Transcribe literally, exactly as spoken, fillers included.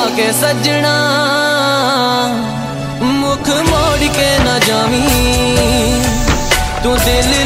के सजना मुख मोड़ के न जावी तू दिल